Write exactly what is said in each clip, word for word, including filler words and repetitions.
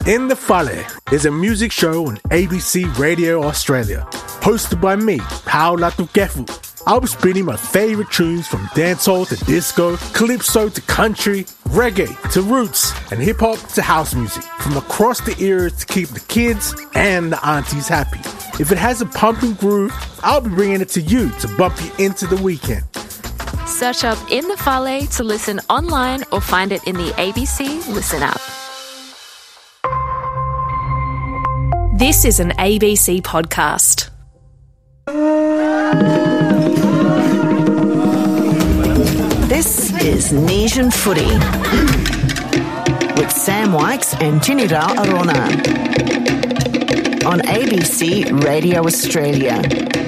In the Fale is a music show on A B C Radio Australia, hosted by me, Paula Tukefu. I'll be spinning my favorite tunes from dancehall to disco, calypso to country, reggae to roots, and hip-hop to house music, from across the eras to keep the kids and the aunties happy. If it has a pumping groove, I'll be bringing it to you to bump you into the weekend. Search up In the Fale to listen online or find it in the A B C Listen app. This is an A B C podcast. This is Nesian Footy with Sam Wykes and Tinira Arona on A B C Radio Australia.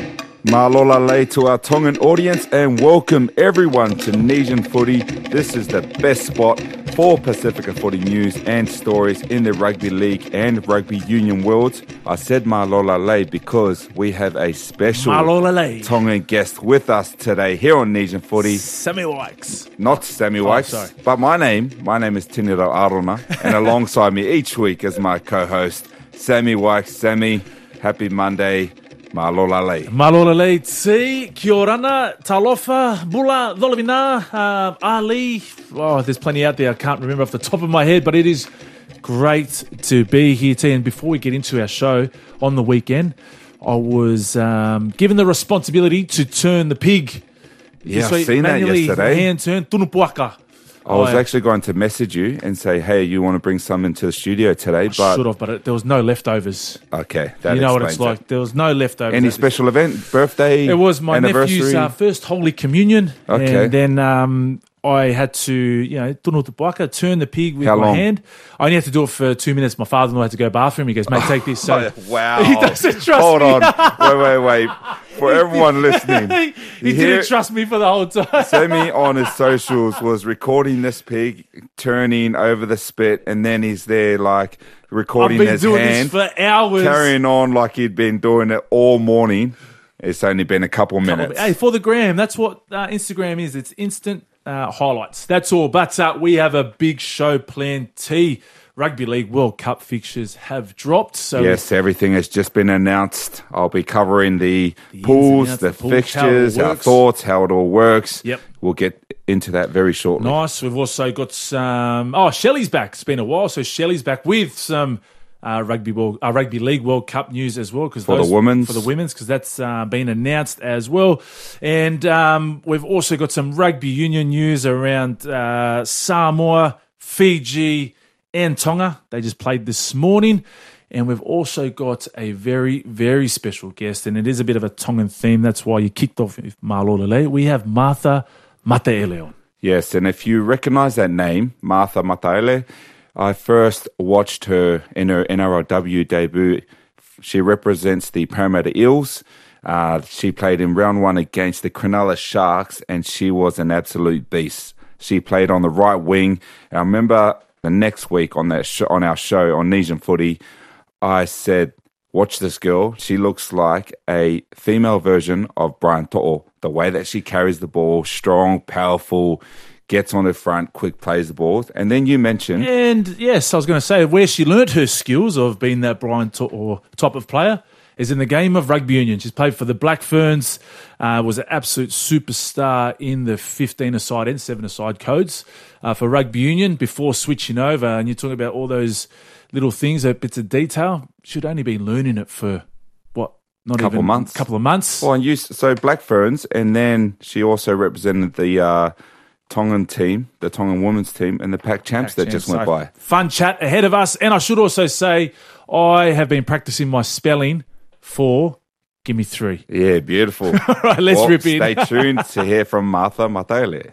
Malola lei to our Tongan audience and welcome everyone to Nesian Footy. This is the best spot for Pacifica footy news and stories in the rugby league and rugby union worlds. I said Malola lei because we have a special Tongan guest with us today here on Nesian Footy. Sammy Wykes. Not Sammy Wykes, oh, but my name. My name is Tinira Arona, and alongside me each week is my co-host, Sammy Wykes. Sammy, happy Monday. Malola lei. Malola lei tsi, kia orana, talofa, bula, dolovina, uh, Ali. Oh, there's plenty out there I can't remember off the top of my head, but it is great to be here today. And before we get into our show on the weekend, I was um, given the responsibility to turn the pig. Yeah, I've seen that yesterday. Hand turn, tunupuaka. I was actually going to message you and say, hey, you want to bring some into the studio today? But should have, but it, there was no leftovers. Okay, that you know what it's it. like. There was no leftovers. Any special event, birthday, It was my nephew's uh, first Holy Communion. Okay. And then um, I had to, you know, tunutupuaka, turn the pig with How my long? hand. I only had to do it for two minutes. My father-in-law had to go to the bathroom. He goes, mate, take this. So wow. he doesn't trust Hold me. on. wait, wait, wait. For everyone listening. he you didn't hear- trust me for the whole time. Sammy on his socials was recording this pig turning over the spit, and then he's there like recording I've been his doing hand, this for hours. carrying on like he'd been doing it all morning. It's only been a couple minutes. Hey, for the gram, that's what uh, Instagram is. It's instant uh, highlights. That's all. But uh, we have a big show planned. T Rugby League World Cup fixtures have dropped. So Yes, everything has just been announced. I'll be covering the, The pools, ins the and outs, the pools, how it fixtures, all our works. thoughts, how it all works. Yep. We'll get into that very shortly. Nice. We've also got some. Oh, Shelley's back. It's been a while, so Shelley's back with some uh, rugby world, uh, rugby league World Cup news as well. Because For the women's. for the women's, because that's uh, been announced as well. And um, we've also got some rugby union news around uh, Samoa, Fiji, and Tonga. They just played this morning. And we've also got a very, very special guest, and it is a bit of a Tongan theme. That's why you kicked off with Malola lei. We have Martha Mataele on. Yes, and if you recognize that name, Martha Mataele, I first watched her in her N R L W debut. She represents the Parramatta Eels. Uh, she played in round one against the Cronulla Sharks, and she was an absolute beast. She played on the right wing. I remember the next week on that sh- on our show on Nesian Footy, I said, watch this girl. She looks like a female version of Brian To'o. The way that she carries the ball, strong, powerful, gets on the front, quick plays the ball. And then you mentioned... And yes, I was going to say where she learnt her skills of being that Brian to- or type of player is in the game of rugby union. She's played for the Black Ferns, uh, was an absolute superstar in the fifteen-a-side and seven-a-side codes uh, for rugby union before switching over. And you're talking about all those little things, those bits of detail. She'd only been learning it for, what, not Couple even months. a couple of months. Well, and you, so Black Ferns, and then she also represented the uh, Tongan team, the Tongan women's team, and the Pac Champs that just went So, by. Fun chat ahead of us. And I should also say I have been practicing my spelling for Give Me Three. Yeah, beautiful. All right, let's well, rip in. Stay tuned to hear from Martha Mataele.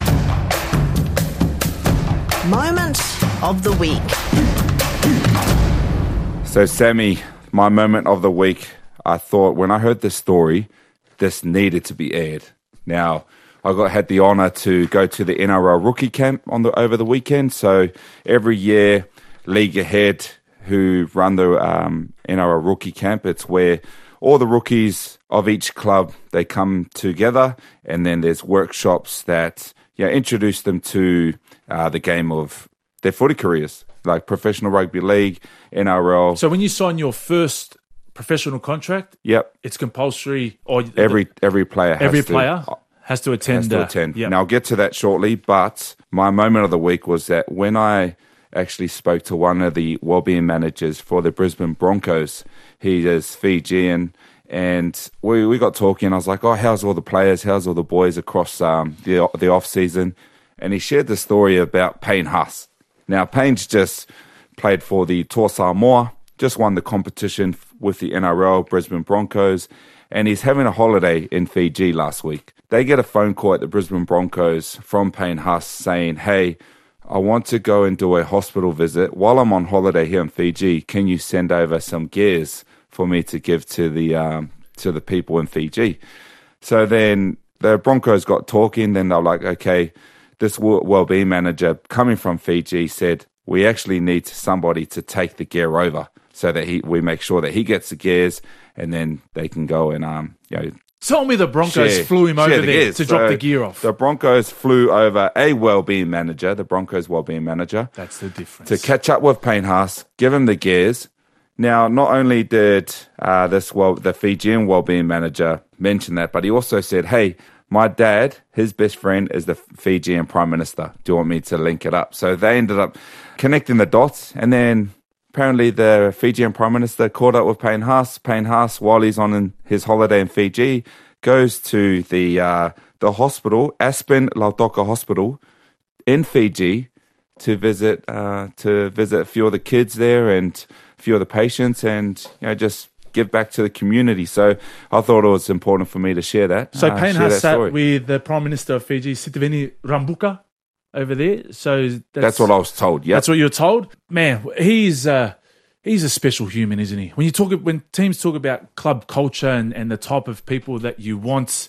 Moment of the week. So, Sammy, my moment of the week, I thought when I heard this story, this needed to be aired. Now, I got had the honour to go to the N R L rookie camp on the over the weekend. So every year, League Ahead, who run the um, N R L rookie camp, it's where all the rookies of each club, they come together, and then there's workshops that, you know, introduce them to uh, the game of their footy careers. like professional rugby league, N R L. So when you sign your first professional contract, Yep. it's compulsory, or Every every player has every to, player has to attend. has to uh, attend. yep. And I'll get to that shortly. But my moment of the week was that when I actually spoke to one of the wellbeing managers for the Brisbane Broncos. He is Fijian. And we, we got talking. I was like, oh, how's all the players? How's all the boys across um, the the off season? And he shared the story about Payne Haas. Now, Payne's just played for the Toa Samoa, just won the competition with the N R L, Brisbane Broncos, and he's having a holiday in Fiji last week. They get a phone call at the Brisbane Broncos from Payne Haas saying, hey, I want to go and do a hospital visit. While I'm on holiday here in Fiji, can you send over some gears for me to give to the um, to the people in Fiji? So then the Broncos got talking. Then they're like, okay, this wellbeing manager coming from Fiji said, we actually need somebody to take the gear over so that he we make sure that he gets the gears, and then they can go and um you know. Tell me the Broncos Share, flew him over the there gears. to drop So the gear off. The Broncos flew over a wellbeing manager, the Broncos wellbeing manager, That's the difference. to catch up with Payne Haas, give him the gears. Now, not only did uh, this well, the Fijian wellbeing manager mention that, but he also said, hey, my dad, his best friend is the Fijian Prime Minister. Do you want me to link it up? So they ended up connecting the dots, and then apparently the Fijian Prime Minister caught up with Payne Haas. Payne Haas, while he's on his holiday in Fiji, goes to the uh, the hospital, Aspen Lautoka Hospital in Fiji, to visit uh, to visit a few of the kids there and a few of the patients, and you know just give back to the community. So I thought it was important for me to share that. So uh, Payne share Haas that sat story. with the Prime Minister of Fiji, Sitiveni Rabuka, over there. So that's, That's what I was told. Yeah, That's what you're told? Man, he's uh, he's a special human, isn't he? When you talk, when teams talk about club culture and, and the type of people that you want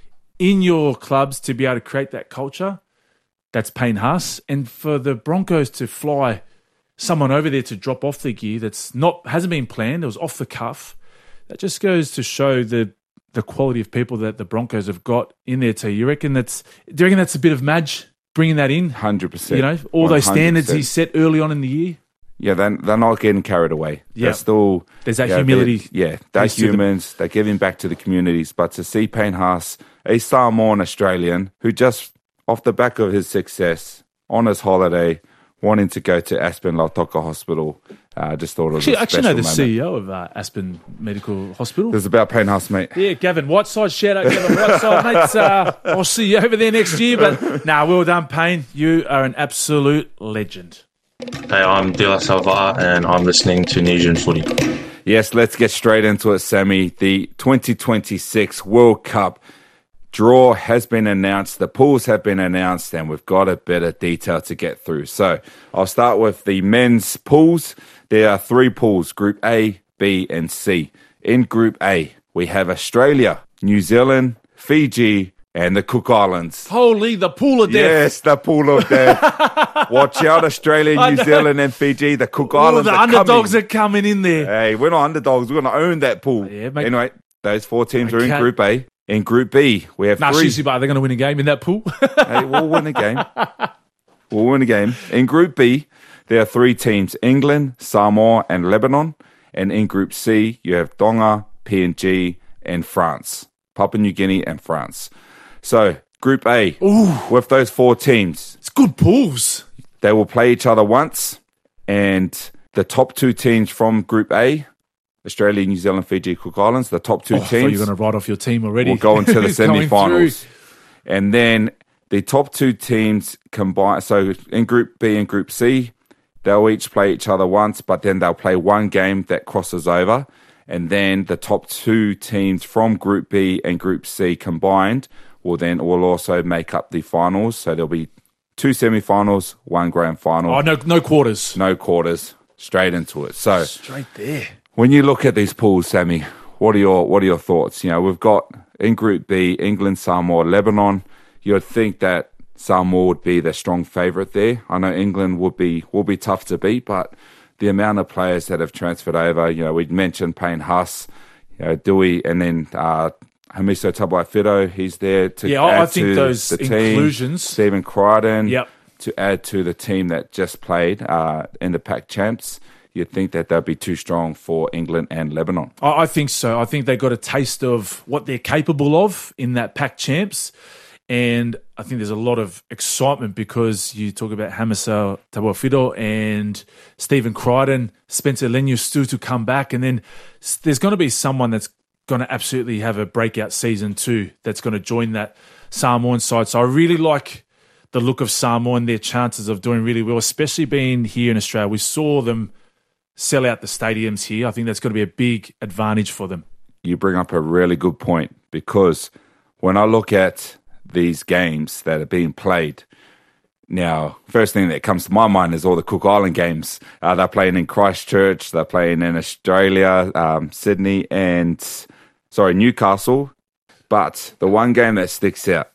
in your clubs to be able to create that culture, that's Payne Haas. And for the Broncos to fly someone over there to drop off the gear that's not hasn't been planned, it was off the cuff, that just goes to show the the quality of people that the Broncos have got in their team. You reckon that's? Do you reckon that's a bit of Madge bringing that in? Hundred percent. You know, all those one hundred percent. standards he set early on in the year. Yeah, they're, they're not getting carried away. Yeah. They're still... There's that yeah, humility. they're- Yeah, they're piece to them. humans. They're giving back to the communities. But to see Payne Haas, a Samoan Australian, who just, off the back of his success, on his holiday, wanting to go to Aspen Lautoka Hospital, I uh, just thought it was Actually, a I actually special know the moment. C E O of uh, Aspen Medical Hospital. It was about Payne Haas, mate. Yeah, Gavin Whiteside. Shout out Gavin Whiteside, mate. Uh, I'll see you over there next year. But nah, well done, Payne. You are an absolute legend. Hey, I'm De La Salva, and I'm listening to Nesian Footy. Yes, let's get straight into it, Sammy. The twenty twenty-six World Cup draw has been announced. The pools have been announced, and we've got a bit of detail to get through. So I'll start with the men's pools. There are three pools, Group A, B, and C. In Group A, we have Australia, New Zealand, Fiji, and the Cook Islands. Holy, the pool of death. Yes, the pool of death. Watch out, Australia, I New know. Zealand, and Fiji. The Cook All Islands the are underdogs coming. are coming in there. Hey, we're not underdogs. We're going to own that pool. Yeah, mate. Anyway, those four teams are in Okay. Group A. In Group B, we have Nah, three. seriously, but they're going to win a game in that pool. Hey, we'll win a game. We'll win a game. In Group B, there are three teams, England, Samoa, and Lebanon. And in Group C, you have Tonga, P N G, and France. Papua New Guinea and France. So, Group A, with those four teams, It's good pools. they will play each other once. And the top two teams from Group A, Australia, New Zealand, Fiji, Cook Islands, the top two Oh, I thought teams you're going to write off your team already. will go into the It's coming semi-finals. through. And then the top two teams combine. So in Group B and Group C, they'll each play each other once, but then they'll play one game that crosses over. And then the top two teams from Group B and Group C combined will then will also make up the finals. So there'll be two semi-finals, one grand final, Oh, no, no quarters. no quarters, straight into it. So Straight there. when you look at these pools, Sammy, what are your what are your thoughts? You know, we've got in Group B, England, Samoa, Lebanon. You'd think that Samoa would be the strong favourite there. I know England would be will be tough to beat, but the amount of players that have transferred over, you know, we mentioned Payne Haas, you know, Dewey, and then uh, Hamiso Tabuai-Fidow, he's there to Yeah, I- add I think to those the team. inclusions- Stephen Crichton, Yep. to add to the team that just played uh, in the Pac Champs, you'd think that they'll be too strong for England and Lebanon. I I think so. I think they got a taste of what they're capable of in that Pac Champs. And I think there's a lot of excitement because you talk about Hamisa Tabuafido and Stephen Crichton, Spencer Leniu to come back. And then there's going to be someone that's going to absolutely have a breakout season too that's going to join that Samoan side. So I really like the look of Samoa and their chances of doing really well, especially being here in Australia. We saw them sell out the stadiums here. I think that's going to be a big advantage for them. You bring up a really good point because when I look at these games that are being played, now, first thing that comes to my mind is all the Cook Island games. Uh, they're playing in Christchurch, they're playing in Australia, um, Sydney, and, sorry, Newcastle. But the one game that sticks out,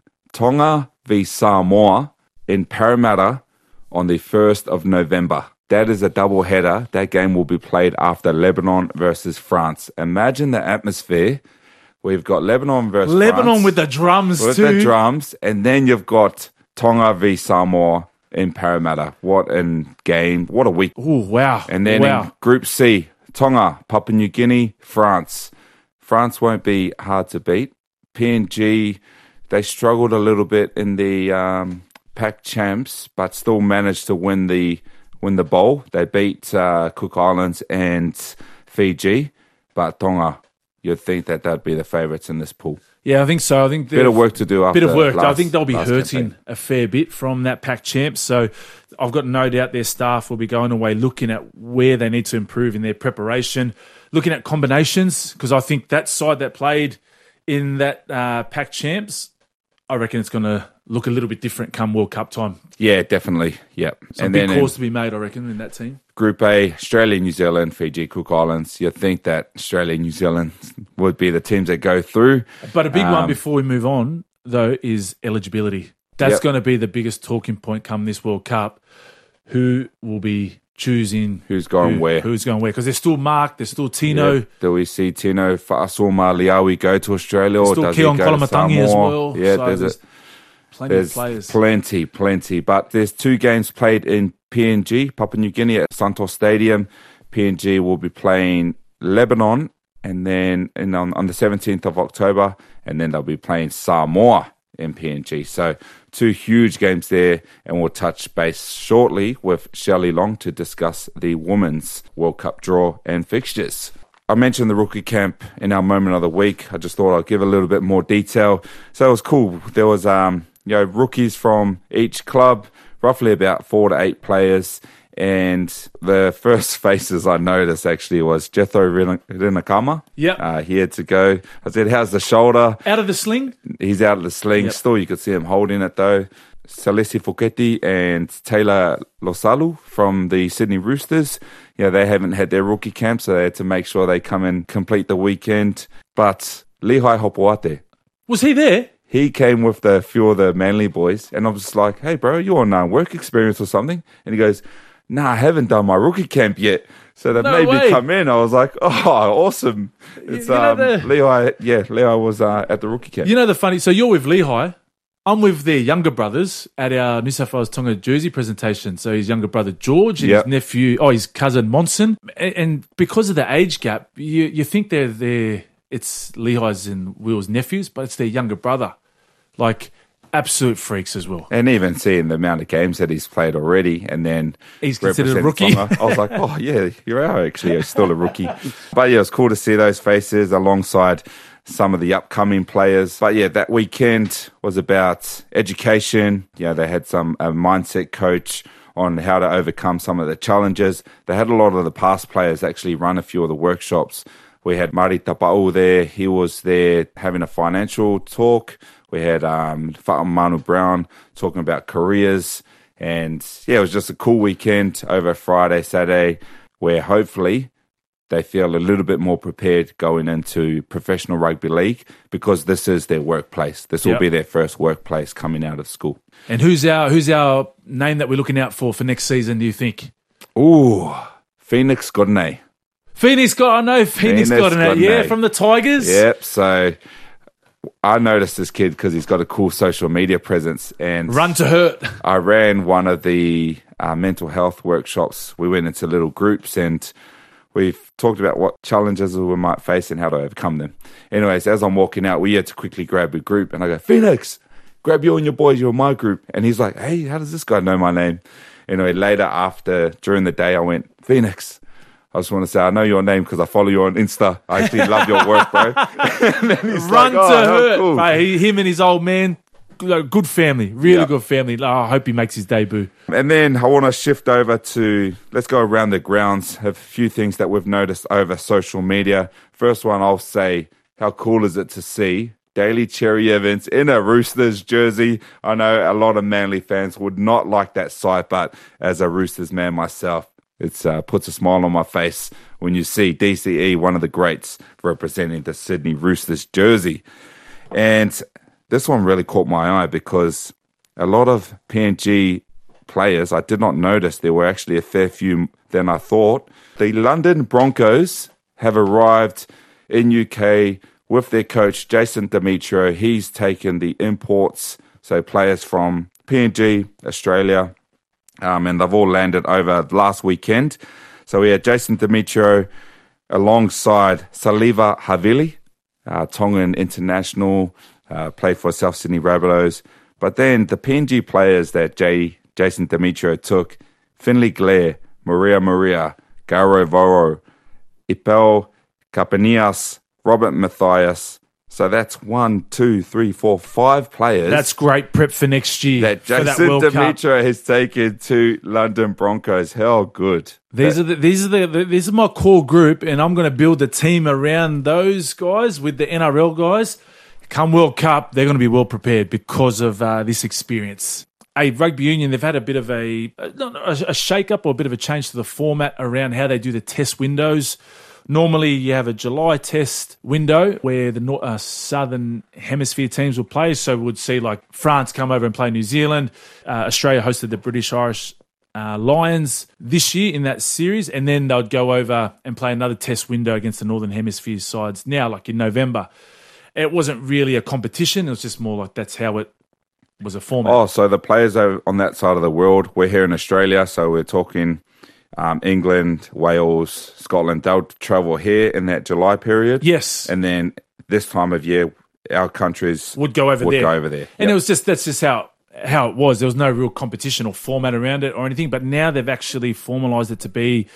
Tonga v Samoa in Parramatta on the first of November. That is a double header. That game will be played after Lebanon versus France. Imagine the atmosphere. We've got Lebanon versus Lebanon France, with the drums with too. the drums, and then you've got Tonga v Samoa in Parramatta. What a game. What a week. Oh, wow. And then wow. in Group C, Tonga, Papua New Guinea, France. France won't be hard to beat. P N G, they struggled a little bit in the um, Pac Champs, but still managed to win the win the bowl. They beat uh, Cook Islands and Fiji, but Tonga, you'd think that they'd be the favourites in this pool. Yeah, I think so. I think bit of work to do after bit of work. last, I think they'll be hurting campaign. a fair bit from that Pac Champs. So I've got no doubt their staff will be going away looking at where they need to improve in their preparation, looking at combinations, because I think that side that played in that uh, Pac Champs, I reckon it's going to look a little bit different come World Cup time. Yeah, definitely. Yep. Some and big then calls in to be made, I reckon, in that team. Group A, Australia, New Zealand, Fiji, Cook Islands. You'd think that Australia, New Zealand would be the teams that go through. But a big Um, one before we move on, though, is eligibility. That's Yep. going to be the biggest talking point come this World Cup. Who will be choosing Who's going who- where. Who's going where? Because there's still Mark, there's still Tino, Yeah. Do we see Tino Fa'asuma Liawi go to Australia, or still does he Keon go to Kolomatangi as Samoa? well. Yeah, So there's, there's a, plenty there's of players. plenty, plenty. But there's two games played in P N G, Papua New Guinea at Santos Stadium. P N G will be playing Lebanon, and then in, on, on the seventeenth of October, and then they'll be playing Samoa in P N G. So two huge games there, and we'll touch base shortly with Shelley Long to discuss the Women's World Cup draw and fixtures. I mentioned the rookie camp in our moment of the week. I just thought I'd give a little bit more detail. So it was cool. There was um, you know, rookies from each club, roughly about four to eight players. And the first faces I noticed actually was Jethro Rinakama. Yep. Uh, he had to go. I said, how's the shoulder? Out of the sling? He's out of the sling. Yep. Still, you could see him holding it though. Salesi Foketi and Taylor Losalu from the Sydney Roosters. Yeah, they haven't had their rookie camp, so they had to make sure they come and complete the weekend. But Lihai Hopoate, Was he there? he came with a few of the Manly boys, and I was just like, hey, bro, you on uh, work experience or something? And he goes, nah, I haven't done my rookie camp yet. So they No made way. me come in. I was like, oh, awesome. It's, you know um, the- Lihai, yeah, Lihai was uh, at the rookie camp. You know the funny, so you're with Lehigh. I'm with their younger brothers at our New South Wales Tonga jersey presentation. So his younger brother George and Yep. his nephew, oh, his cousin Monson. And, and because of the age gap, you you think they're they're it's Lehigh's and Will's nephews, but it's their younger brother. Like absolute freaks as well. And even seeing the amount of games that he's played already, and then He's considered a represents rookie. Tonga, I was like, oh yeah, you are actually still a rookie. But yeah, it was cool to see those faces alongside some of the upcoming players. But yeah, that weekend was about education. Yeah, they had some a mindset coach on how to overcome some of the challenges. They had a lot of the past players actually run a few of the workshops. We had Mari Tapa'u there. He was there having a financial talk. We had um, Manu Brown talking about careers. And yeah, it was just a cool weekend over Friday, Saturday, where hopefully they feel a little bit more prepared going into professional rugby league, because this is their workplace. This will Yep. be their first workplace coming out of school. And who's our who's our name that we're looking out for for next season, do you think? Ooh, Phoenix Godinay. Phoenix got I know Phoenix, Phoenix got an got an yeah, A. from the Tigers. Yep, so I noticed this kid because he's got a cool social media presence. And Run to hurt. I ran one of the uh, mental health workshops. We went into little groups and we've talked about what challenges we might face and how to overcome them. Anyways, as I'm walking out, we had to quickly grab a group and I go, Phoenix, grab you and your boys, you're in my group. And he's like, hey, how does this guy know my name? Anyway, later after, during the day, I went, Phoenix, I just want to say, I know your name because I follow you on Insta. I actually love your work, bro. And then he's Run like, oh, to how hurt. cool. Right, he, him and his old man, good good family, really Yeah. good family. Oh, I hope he makes his debut. And then I want to shift over to, let's go around the grounds, have a few things that we've noticed over social media. First one, I'll say, how cool is it to see Daly Cherry Evans in a Roosters jersey? I know a lot of Manly fans would not like that sight, but as a Roosters man myself, it uh, puts a smile on my face when you see D C E, one of the greats, representing the Sydney Roosters jersey. And this one really caught my eye because a lot of P N G players, I did not notice there were actually a fair few than I thought. The London Broncos have arrived in U K with their coach, Jason Demetrio. He's taken the imports, so players from P N G, Australia, um, and they've all landed over last weekend. So we had Jason Demetrio alongside Saliva Havili, uh, Tongan international, uh, played for South Sydney Rabbitohs. But then the P N G players that J, Jason Demetrio took, Finley Blair, Maria Maria, Garo Voro, Ipel Kapanias, Robert Matthias. So that's one, two, three, four, five players. That's great prep for next year. that for that Jason World Cup. Demetrio has taken to London Broncos. How good. These That- are the, these are the, the this is my core group, and I'm going to build a team around those guys with the N R L guys. Come World Cup, they're going to be well prepared because of uh, this experience. A rugby union, they've had a bit of a a, a shake-up or a bit of a change to the format around how they do the test windows. Normally, you have a July test window where the nor- uh, Southern Hemisphere teams will play. So we would see like France come over and play New Zealand. Uh, Australia hosted the British Irish uh, Lions this year in that series. And then they'd go over and play another test window against the Northern Hemisphere sides now, like in November. It wasn't really a competition. It was just more like that's how it was a format. Oh, so the players are on that side of the world. We're here in Australia, so we're talking um, England, Wales, Scotland. They'll travel here in that July period. Yes. And then this time of year, our countries would go over would there. go over there. And Yep. it was just that's just how how it was. There was no real competition or format around it or anything. But now they've actually formalised it to be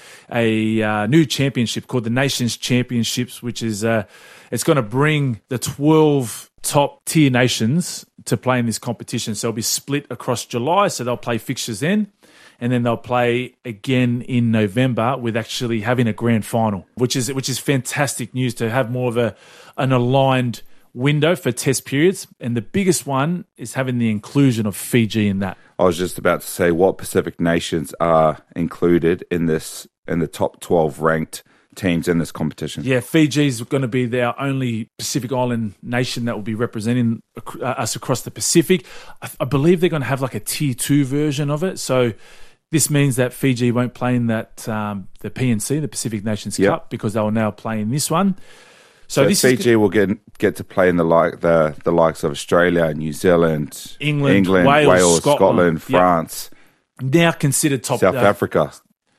a uh, new championship called the Nations Championships, which is uh, it's going to bring the twelve top tier nations to play in this competition. So it'll be split across July. So they'll play fixtures then. And then they'll play again in November with actually having a grand final, which is which is fantastic news to have more of a an aligned window for test periods. And the biggest one is having the inclusion of Fiji in that. I was just about to say what Pacific nations are included in this in the top twelve ranked teams in this competition. Yeah, Fiji's going to be their only Pacific Island nation that will be representing uh, us across the Pacific. I, I believe they're going to have like a tier two version of it. So this means that Fiji won't play in that um, the P N C, the Pacific Nations Yep. Cup, because they will now play in this one. So, So this Fiji is will get get to play in the like the the likes of Australia, New Zealand, England, England, Wales, Wales, Scotland, Scotland, yeah. France, now considered top. South uh, Africa.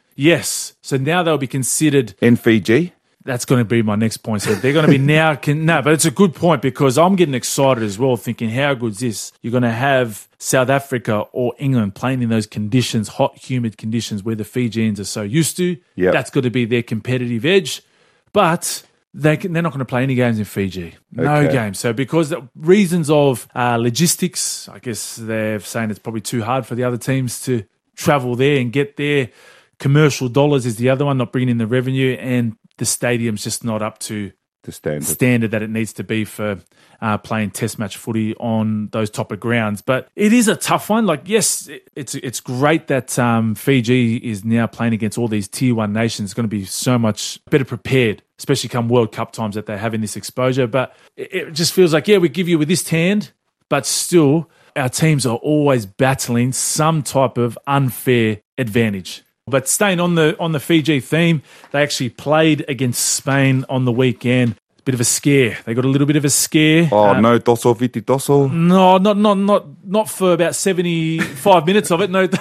Yes. So now they'll be considered. In Fiji. That's going to be my next point. So they're going to be now. Can, no, but it's a good point because I'm getting excited as well, thinking how good is this? You're going to have South Africa or England playing in those conditions, hot, humid conditions where the Fijians are so used to. Yep. That's going to be their competitive edge. But they can, they're not going to play any games in Fiji. No Okay. games. So because of reasons of uh, logistics, I guess they're saying it's probably too hard for the other teams to travel there and get there. Commercial dollars is the other one, not bringing in the revenue, and the stadium's just not up to The standard. standard that it needs to be for uh, playing test match footy on those type of grounds. But it is a tough one. Like, yes, it- it's it's great that um, Fiji is now playing against all these tier one nations. It's going to be so much better prepared, especially come World Cup times that they're having this exposure. But it, it just feels like, yeah, we give you with this hand, but still our teams are always battling some type of unfair advantage. But staying on the on the Fiji theme, they actually played against Spain on the weekend. bit of a scare. They got a little bit of a scare. Oh, Um, no Dosso Viti Dosso. No, not not not not for about seventy-five minutes of it. No,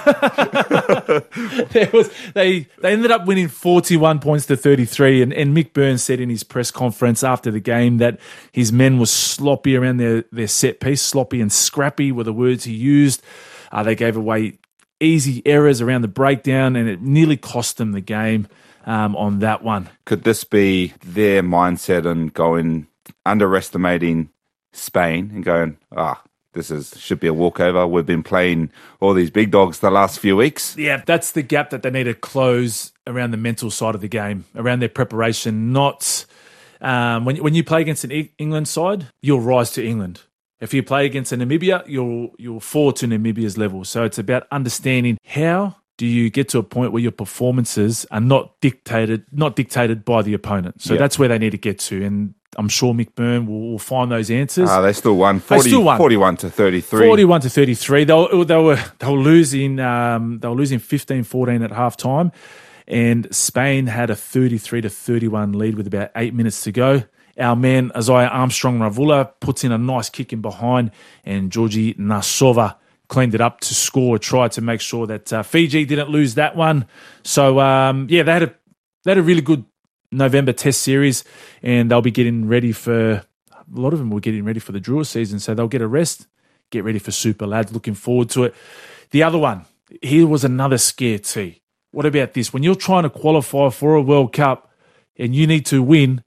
there was they they ended up winning forty-one points to thirty-three. And, and Mick Burns said in his press conference after the game that his men were sloppy around their their set piece, sloppy and scrappy were the words he used. Uh, they gave away easy errors around the breakdown, and it nearly cost them the game um, on that one. Could this be their mindset and going underestimating Spain and going, ah, this is should be a walkover. We've been playing all these big dogs the last few weeks. Yeah, that's the gap that they need to close around the mental side of the game, around their preparation. Not um, when when you play against an E- England side, you'll rise to England. If you play against a Namibia, you'll you'll fall to Namibia's level. So it's about understanding how do you get to a point where your performances are not dictated not dictated by the opponent. So Yep. that's where they need to get to, and I'm sure Mick Byrne will, will find those answers. Ah, they still won, They forty, still won. forty-one to thirty-three. forty-one to thirty-three. They were, they were they were losing. Um, they were losing fifteen fourteen at half time, and Spain had a thirty-three to thirty-one lead with about eight minutes to go. Our man Isaiah Armstrong Ravula puts in a nice kick in behind, and Georgi Nasova cleaned it up to score a try to make sure that uh, Fiji didn't lose that one. So um, yeah, they had a they had a really good November Test series, and they'll be getting ready for a lot of them. Were getting ready for the Drua season, so they'll get a rest, get ready for Super Lads. Looking forward to it. The other one, here was another scare T. What about this? When you're trying to qualify for a World Cup and you need to win,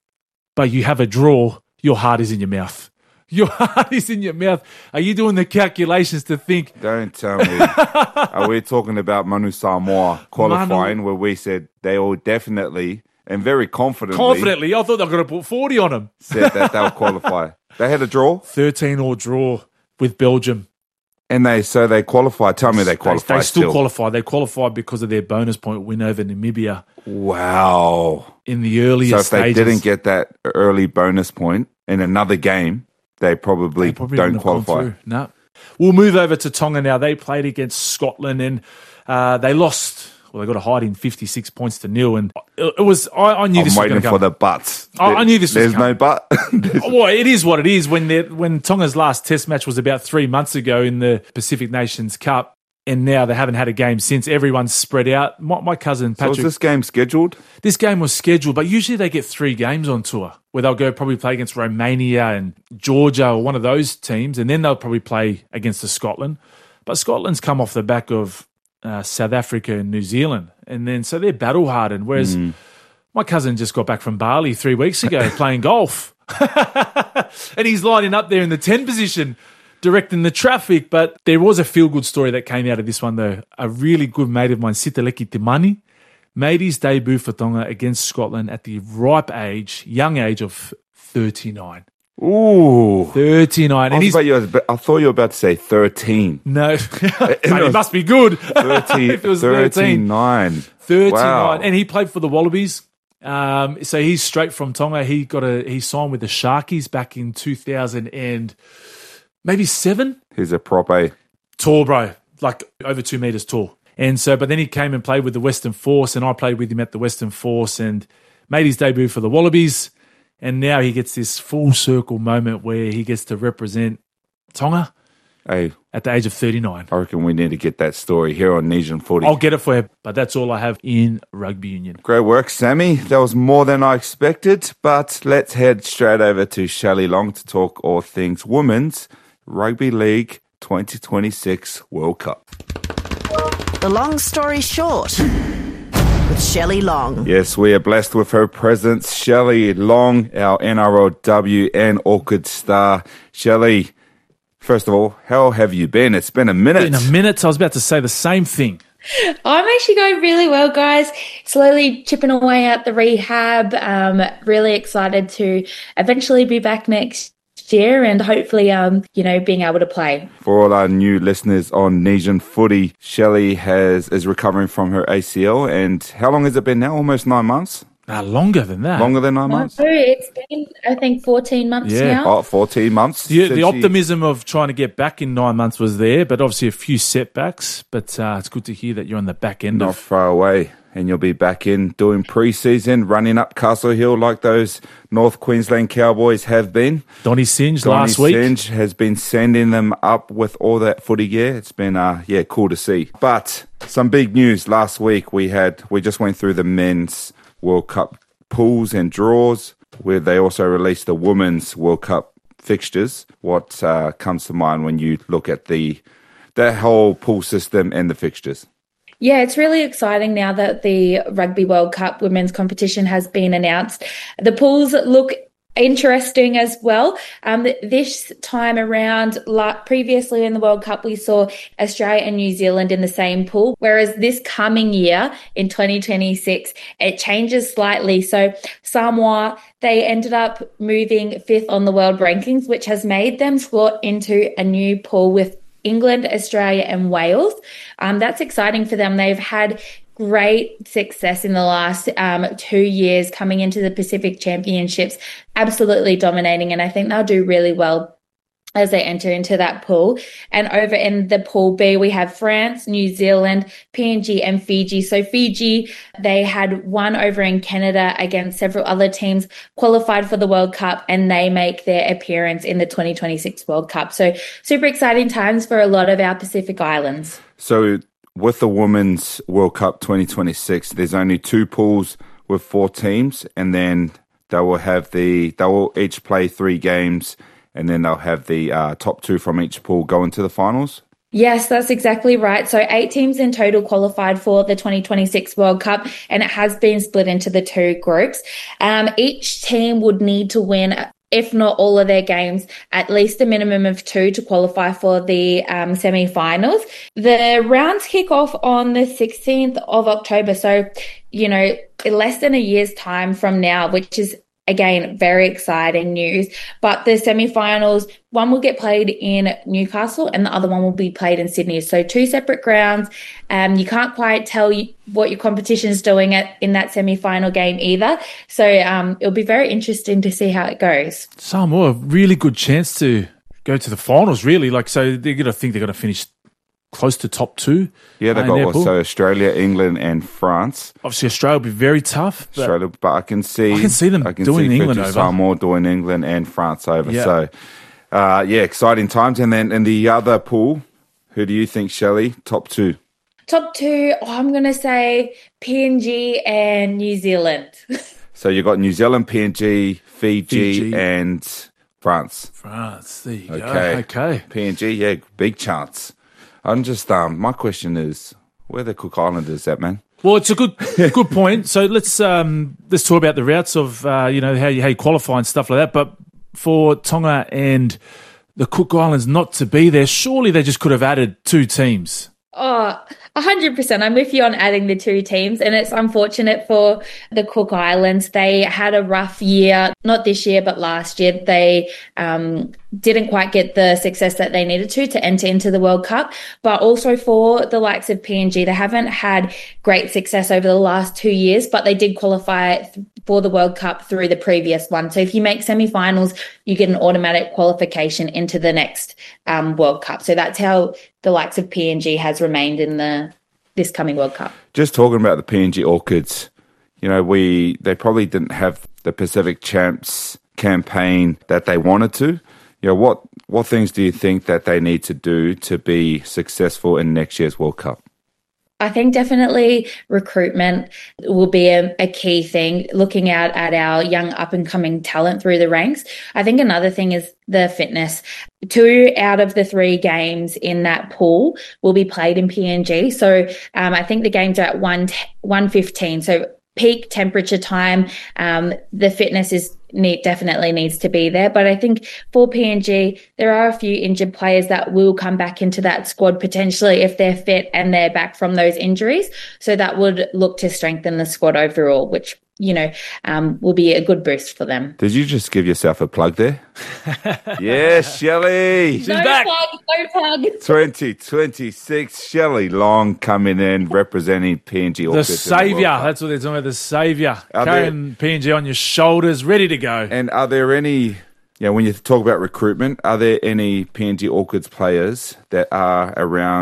but you have a draw, your heart is in your mouth. Your heart is in your mouth. Are you doing the calculations to think, Don't tell me. Are we talking about Manu Samoa qualifying Manu- where we said they all definitely and very confidently, confidently, I thought they were going to put forty on them. said that they'll qualify? They had a draw thirteen or draw with Belgium. and they so they qualified. Tell me they They, qualified they still still. qualify. They qualified because of their bonus point win over Namibia Wow. in the earlier So if stages. they didn't get that early bonus point in another game, they probably, They probably don't wouldn't have gone qualify. through. No. We'll move over to Tonga now. They played against Scotland and uh, they lost. Well, they got a hiding fifty-six points to nil, and it, it was. I, I knew I'm this was waiting going to for come. the buts. I- I knew this was There's coming. no but. There's- Well, it is what it is. When they when Tonga's last Test match was about three months ago in the Pacific Nations Cup, and now they haven't had a game since. Everyone's spread out. My, my cousin so Patrick. is this game scheduled? This game was scheduled, but usually they get three games on tour where they'll go probably play against Romania and Georgia or one of those teams, and then they'll probably play against the Scotland. But Scotland's come off the back of uh, South Africa and New Zealand, and then so they're battle hardened. Whereas my cousin just got back from Bali three weeks ago playing golf, and he's lining up there in the ten position, directing the traffic. But there was a feel good story that came out of this one though. A really good mate of mine, Sitaleki Timani, made his debut for Tonga against Scotland at the ripe age, young age of thirty-nine. Ooh. thirty-nine. I, And was he's, about you, I thought you were about to say thirteen. no, Mate, it was must be good. thirty, if it was thirteen. thirty-nine. thirty-nine. Wow. And he played for the Wallabies. Um, so he's straight from Tonga. He got a he signed with the Sharkies back in two thousand and maybe seven. He's a prop, eh? Tall, bro, like over two meters tall. And so, but then he came and played with the Western Force, and I played with him at the Western Force and made his debut for the Wallabies. And now he gets this full circle moment where he gets to represent Tonga Hey, at the age of thirty-nine. I reckon we need to get that story here on Nesian Footy. I'll get it for you, but that's all I have in rugby union. Great work, Sammy. That was more than I expected. But let's head straight over to Shelley Long to talk all things Women's Rugby League twenty twenty-six World Cup. The long story short with Shelley Long. Yes, we are blessed with her presence. Shelley Long, our N R L W and Orchid star. Shelley, first of all, how have you been? It's been a minute. In a minute, I was about to say the same thing. I'm actually going really well, guys. Slowly chipping away at the rehab. Um, really excited to eventually be back next year and hopefully, um, you know, being able to play. For all our new listeners on Nesian Footy, Shelley has is recovering from her A C L. And how long has it been now? Almost nine months? Uh, longer than that. Longer than nine No, months? it's been, I think, fourteen months Yeah. now. Oh, fourteen months. The, since the she- optimism of trying to get back in nine months was there, but obviously a few setbacks. But uh, it's good to hear that you're on the back end Not of far away. and you'll be back in doing pre-season, running up Castle Hill like those North Queensland Cowboys have been. Donny Singe Donny last week. Singe has been sending them up with all that footy gear. It's been, uh, yeah, cool to see. But some big news last week. We had we just went through the men's World Cup pools and draws, where they also released the Women's World Cup fixtures. What uh, comes to mind when you look at the the whole pool system and the fixtures? Yeah, it's really exciting now that the Rugby World Cup women's competition has been announced. The pools look interesting as well. Um, this time around, like previously in the World Cup, we saw Australia and New Zealand in the same pool, whereas this coming year in twenty twenty-six, it changes slightly. So Samoa, they ended up moving fifth on the world rankings, which has made them slot into a new pool with England, Australia and Wales. Um, that's exciting for them. They've had great success in the last um, two years coming into the Pacific Championships, absolutely dominating. And I think they'll do really well as they enter into that pool. And over in the pool B, we have France, New Zealand, P N G and Fiji. So Fiji, they had won over in Canada against several other teams, qualified for the World Cup, and they make their appearance in the twenty twenty-six World Cup. So super exciting times for a lot of our Pacific Islands. So with the Women's World Cup twenty twenty-six, there's only two pools with four teams, and then they will have the, they will each play three games, and then they'll have the uh, top two from each pool go into the finals? Yes, that's exactly right. So eight teams in total qualified for the twenty twenty-six World Cup, and it has been split into the two groups. Um, each team would need to win, if not all of their games, at least a minimum of two to qualify for the um, semi-finals. The rounds kick off on the sixteenth of October. So, you know, in less than a year's time from now, which is again, very exciting news. But the semi-finals, one will get played in Newcastle and the other one will be played in Sydney. So two separate grounds. Um, you can't quite tell what your competition is doing at, in that semi-final game either. So um, it'll be very interesting to see how it goes. Samoa, a really good chance to go to the finals, really. Like, so they're going to think they're going to finish close to top two. Yeah, they've got what, so Australia, England and France. Obviously, Australia will be very tough. But Australia, but I can see I can see them I can doing see England over. Samoa doing England and France over. Yeah. So, uh, yeah, exciting times. And then in the other pool, who do you think, Shelley? Top two. Top two, oh, I'm going to say P N G and New Zealand. So you got New Zealand, P N G, Fiji, Fiji. and France. France, there you Okay. go. Okay. P N G, yeah, big chance. I'm just, um, my question is, where the Cook Islanders at, man? Well, it's a good good point. So let's um, let's talk about the routes of uh, you know how you, how you qualify and stuff like that. But for Tonga and the Cook Islands not to be there, surely they just could have added two teams. Oh, one hundred percent. I'm with you on adding the two teams, and it's unfortunate for the Cook Islands. They had a rough year, not this year, but last year. They um, didn't quite get the success that they needed to to enter into the World Cup. But also for the likes of P N G, they haven't had great success over the last two years, but they did qualify for the World Cup through the previous one. So if you make semi-finals, you get an automatic qualification into the next um, World Cup. So that's how the likes of P N G has remained in the this coming World Cup. Just talking about the P N G Orchids, you know, we they probably didn't have the Pacific Champs campaign that they wanted to. You know, what what things do you think that they need to do to be successful in next year's World Cup? I think definitely recruitment will be a, a key thing, looking out at our young up-and-coming talent through the ranks. I think another thing is the fitness. Two out of the three games in that pool will be played in P N G. So um, I think the games are at one fifteen. So peak temperature time, um, the fitness is need, definitely needs to be there. But I think for P N G, there are a few injured players that will come back into that squad potentially if they're fit and they're back from those injuries. So that would look to strengthen the squad overall, which, you know, um, will be a good boost for them. Did you just give yourself a plug there? Yes, Shelley. She's no back. plug, no plug. twenty twenty-six, Shelley Long coming in representing P N G The Orchids. in the World saviour. Cup. That's what they're talking about, the saviour. Are Carrying P N G on your shoulders, ready to go. And are there any, you know, when you talk about recruitment, are there any P N G Orchids players that are around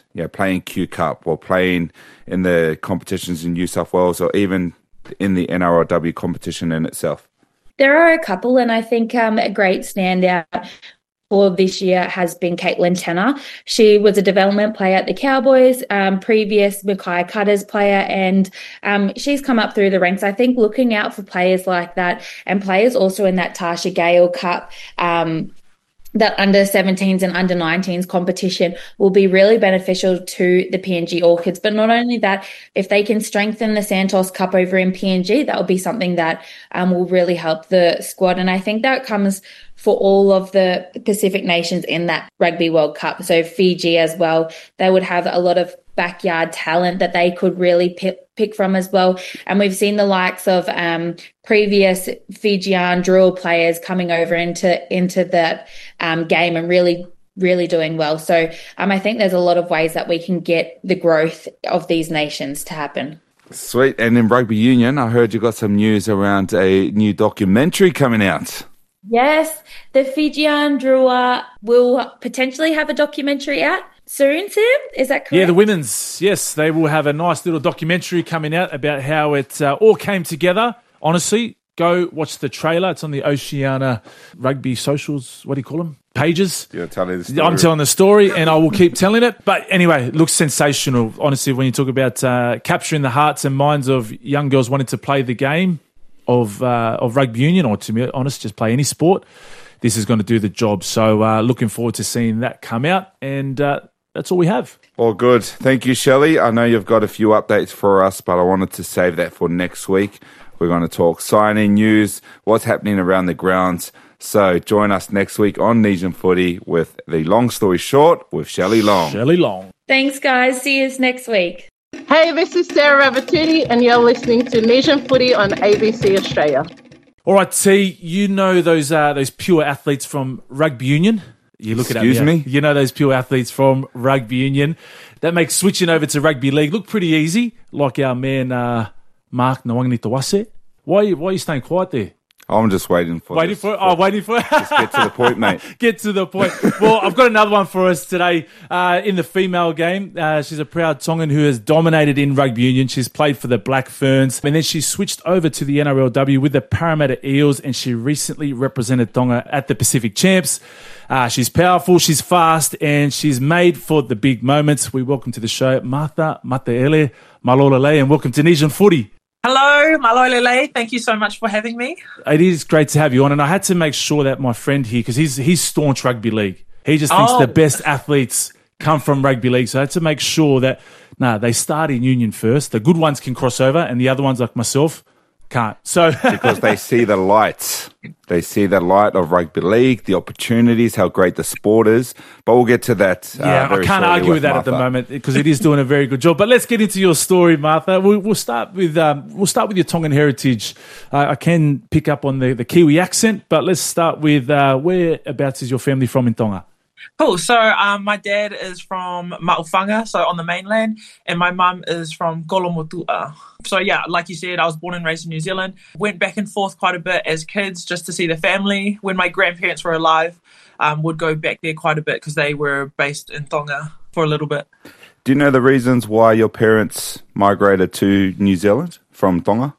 you know, playing Q Cup or playing in the competitions in New South Wales or even in the N R L W competition in itself? There are a couple, and I think um, a great standout for this year has been Caitlin Tenner. She was a development player at the Cowboys, um, previous Mackay Cutters player, and um, she's come up through the ranks. I think looking out for players like that and players also in that Tasha Gale Cup, um, that under seventeens and under nineteens competition will be really beneficial to the P N G Orchids. But not only that, if they can strengthen the Santos Cup over in P N G, that will be something that um, will really help the squad. And I think that comes for all of the Pacific nations in that Rugby World Cup. So Fiji as well, they would have a lot of backyard talent that they could really pick, pick from as well. And we've seen the likes of um, previous Fijian drill players coming over into into that um, game and really, really doing well. So um, I think there's a lot of ways that we can get the growth of these nations to happen. Sweet. And in rugby union, I heard you got some news around a new documentary coming out. Yes, the Fijian Drua will potentially have a documentary out soon, Sam? Is that correct? Yeah, the women's. Yes, they will have a nice little documentary coming out about how it uh, all came together. Honestly, go watch the trailer. It's on the Oceania Rugby socials, what do you call them? Pages. You're telling the story. I'm telling the story, and I will keep telling it. But anyway, it looks sensational, honestly, when you talk about uh, capturing the hearts and minds of young girls wanting to play the game of uh, of rugby union, or to be honest, just play any sport. This is going to do the job. So uh, looking forward to seeing that come out, and uh, that's all we have. All good. Thank you, Shelley. I know you've got a few updates for us, but I wanted to save that for next week. We're going to talk signing news, what's happening around the grounds. So join us next week on Nesian Footy with the Long Story Short with Shelley Long. Shelley Long. Thanks, guys. See you next week. Hey, this is Sarah Ravatuti, and you're listening to Nesian Footy on A B C Australia. All right, T, you know those uh, those pure athletes from rugby union. You look Excuse at me? You know those pure athletes from rugby union. That makes switching over to rugby league look pretty easy, like our man uh, Mark Nawangini-Tawase. Why, are you- why are you staying quiet there? I'm just waiting for Waiting this. for it? Oh, waiting for it. Just get to the point, mate. Get to the point. Well, I've got another one for us today uh, in the female game. Uh, she's a proud Tongan who has dominated in rugby union. She's played for the Black Ferns, and then she switched over to the N R L W with the Parramatta Eels, and she recently represented Tonga at the Pacific Champs. Uh, she's powerful, she's fast, and she's made for the big moments. We welcome to the show Martha Mataele Malolele, and welcome to Nesian Footy. Hello, Malolele. Thank you so much for having me. It is great to have you on, and I had to make sure that my friend here, because he's he's staunch rugby league. He just thinks Oh. the best athletes come from rugby league. So I had to make sure that, nah, they start in union first. The good ones can cross over, and the other ones, like myself, can't. So Because they see the lights. They see the light of rugby league, the opportunities, how great the sport is. But we'll get to that. Uh, yeah, I very can't shortly argue with that Martha. at the moment because it is doing a very good job. But let's get into your story, Martha. We'll, we'll start with um, we'll start with your Tongan heritage. Uh, I can pick up on the, the Kiwi accent, but let's start with uh, whereabouts is your family from in Tonga? Cool. So um, my dad is from Maufanga, so on the mainland, and my mum is from Kolomotua. So yeah, like you said, I was born and raised in New Zealand. Went back and forth quite a bit as kids just to see the family. When my grandparents were alive, um, would go back there quite a bit because they were based in Tonga for a little bit. Do you know the reasons why your parents migrated to New Zealand from Tonga?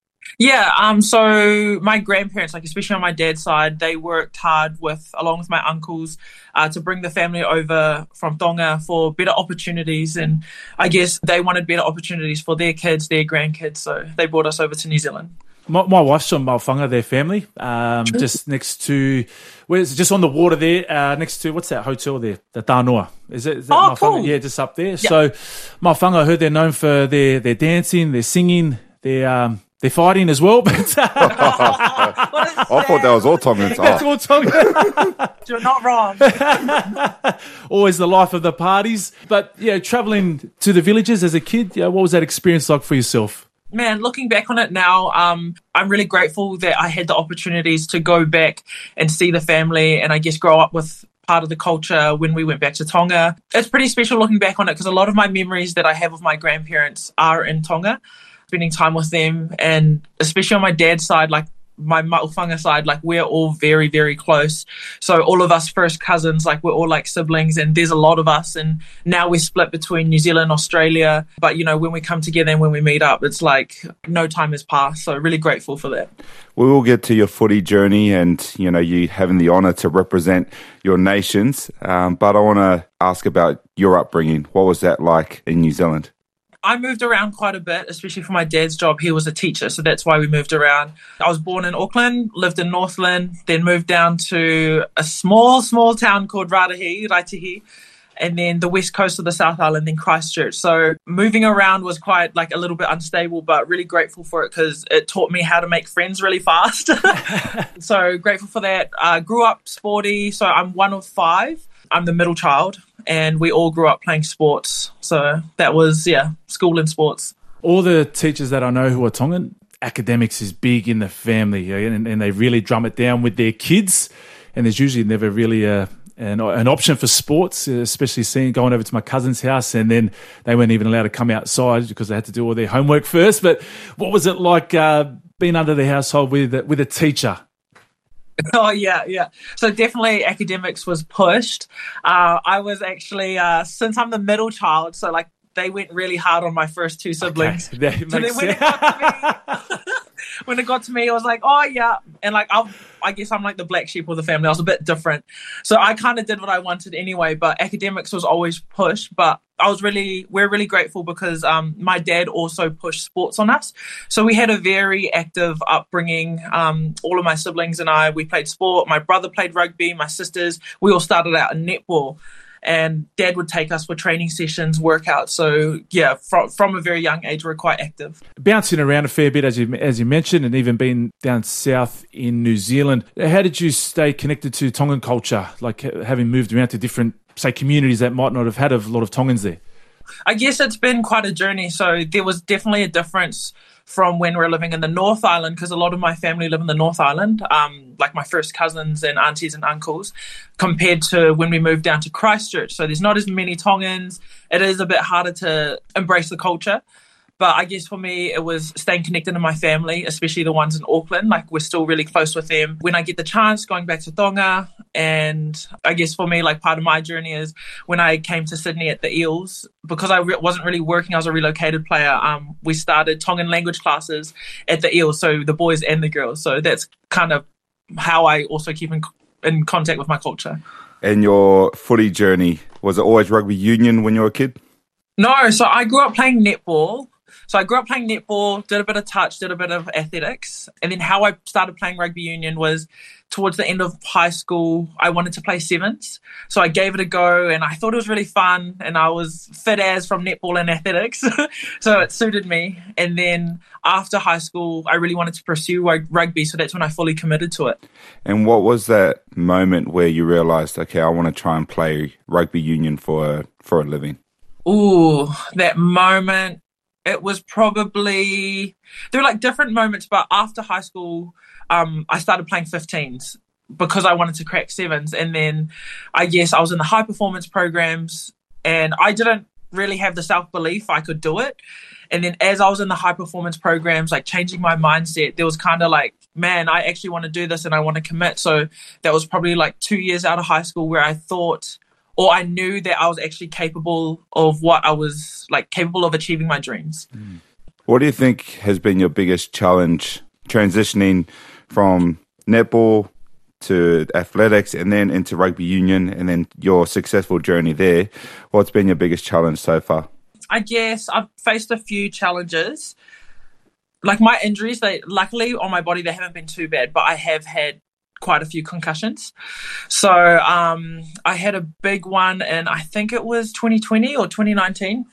Yeah, um, so my grandparents, like especially on my dad's side, they worked hard with, along with my uncles, uh, to bring the family over from Tonga for better opportunities. And I guess they wanted better opportunities for their kids, their grandkids, so they brought us over to New Zealand. My, my wife's from Maufanga, their family, um, just next to, where's just on the water there, uh, next to, what's that hotel there? The Tānoa. Is it? Is that Oh, Maufanga? cool. Yeah, just up there. So Maufanga, I heard they're known for their, their dancing, their singing, their, um, their fighting as well. But I thought that was all Tongans. that's Oh. all Tonga. You're not wrong. Always the life of the parties. But yeah, traveling to the villages as a kid, yeah, what was that experience like for yourself? Man, looking back on it now, um, I'm really grateful that I had the opportunities to go back and see the family and I guess grow up with part of the culture when we went back to Tonga. It's pretty special looking back on it because a lot of my memories that I have of my grandparents are in Tonga, spending time with them, and especially on my dad's side, like my Maufanga side, like we're all very, very close. So all of us first cousins, like we're all like siblings, and there's a lot of us. And now we're split between New Zealand, Australia. But, you know, when we come together and when we meet up, it's like no time has passed. So really grateful for that. We will get to your footy journey and, you know, you having the honour to represent your nations. Um, but I want to ask about your upbringing. What was that like in New Zealand? I moved around quite a bit, especially for my dad's job. He was a teacher, so that's why we moved around. I was born in Auckland, lived in Northland, then moved down to a small, small town called Rarahi, Raitihi, and then the west coast of the South Island, then Christchurch. So moving around was quite like a little bit unstable, but really grateful for it because it taught me how to make friends really fast. So grateful for that. Uh, grew up sporty, so I'm one of five. I'm the middle child, and we all grew up playing sports. So that was, yeah, school and sports. All the teachers that I know who are Tongan, academics is big in the family, and, and they really drum it down with their kids. And there's usually never really a, an, an option for sports, especially seeing going over to my cousin's house, and then they weren't even allowed to come outside because they had to do all their homework first. But what was it like uh, being under the household with with a teacher? Oh, yeah, yeah. So definitely academics was pushed. Uh, I was actually, uh, since I'm the middle child, so like they went really hard on my first two siblings. Okay, that so makes then when it got to me, when it got to me, I was like, oh, yeah. And like, I'll, I guess I'm like the black sheep of the family. I was a bit different. So I kind of did what I wanted anyway, but academics was always pushed. But I was really, we're really grateful because um, my dad also pushed sports on us. So we had a very active upbringing. Um, all of my siblings and I, we played sport. My brother played rugby, my sisters, we all started out in netball. And Dad would take us for training sessions, workouts. So, yeah, from from a very young age, we're quite active. Bouncing around a fair bit, as you as you mentioned, and even being down south in New Zealand. How did you stay connected to Tongan culture, like having moved around to different, say, communities that might not have had a lot of Tongans there? I guess it's been quite a journey. So there was definitely a difference from when we're living in the North Island, because a lot of my family live in the North Island, um, like my first cousins and aunties and uncles, compared to when we moved down to Christchurch. So there's not as many Tongans. It is a bit harder to embrace the culture. But I guess for me, it was staying connected to my family, especially the ones in Auckland. Like, we're still really close with them. When I get the chance, going back to Tonga. And I guess for me, like, part of my journey is when I came to Sydney at the Eels, because I re- wasn't really working, I was a relocated player. Um, we started Tongan language classes at the Eels, so the boys and the girls. So that's kind of how I also keep in, in contact with my culture. And your footy journey, was it always rugby union when you were a kid? No, so I grew up playing netball. So I grew up playing netball, did a bit of touch, did a bit of athletics. And then how I started playing rugby union was towards the end of high school, I wanted to play sevens. So I gave it a go and I thought it was really fun. And I was fit as from netball and athletics. So it suited me. And then after high school, I really wanted to pursue rugby. So that's when I fully committed to it. And what was that moment where you realised, okay, I want to try and play rugby union for, for a living? Ooh, that moment. It was probably, there were like different moments, but after high school, um, I started playing fifteens because I wanted to crack sevens. And then I guess I was in the high performance programs and I didn't really have the self-belief I could do it. And then as I was in the high performance programs, like changing my mindset, there was kind of like, man, I actually want to do this and I want to commit. So that was probably like two years out of high school where I thought, or I knew that I was actually capable of what I was, like, capable of achieving my dreams. Mm. What do you think has been your biggest challenge transitioning from netball to athletics and then into rugby union and then your successful journey there? What's been your biggest challenge so far? I guess I've faced a few challenges. Like, my injuries, they luckily on my body, they haven't been too bad, but I have had quite a few concussions. So um, I had a big one in, I think it was twenty twenty or twenty nineteen.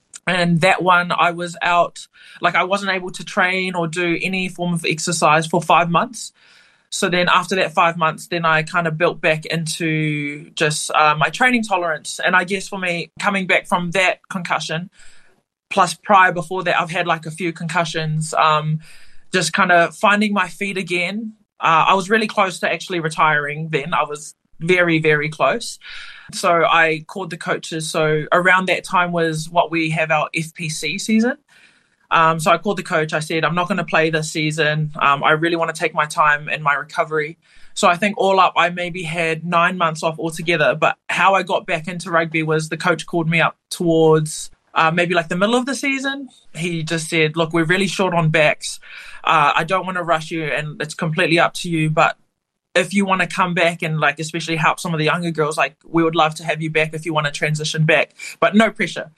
And that one I was out, like I wasn't able to train or do any form of exercise for five months. So then after that five months, then I kind of built back into just uh, my training tolerance. And I guess for me, coming back from that concussion, plus prior before that, I've had like a few concussions, um, just kind of finding my feet again. Uh, I was really close to actually retiring then. I was very, very close. So I called the coaches. So around that time was what we have our F P C season. Um, so I called the coach. I said, I'm not going to play this season. Um, I really want to take my time in my recovery. So I think all up, I maybe had nine months off altogether. But how I got back into rugby was the coach called me up towards uh, maybe like the middle of the season. He just said, look, we're really short on backs. Uh, I don't want to rush you, and it's completely up to you. But if you want to come back and like especially help some of the younger girls, like we would love to have you back if you want to transition back, but no pressure.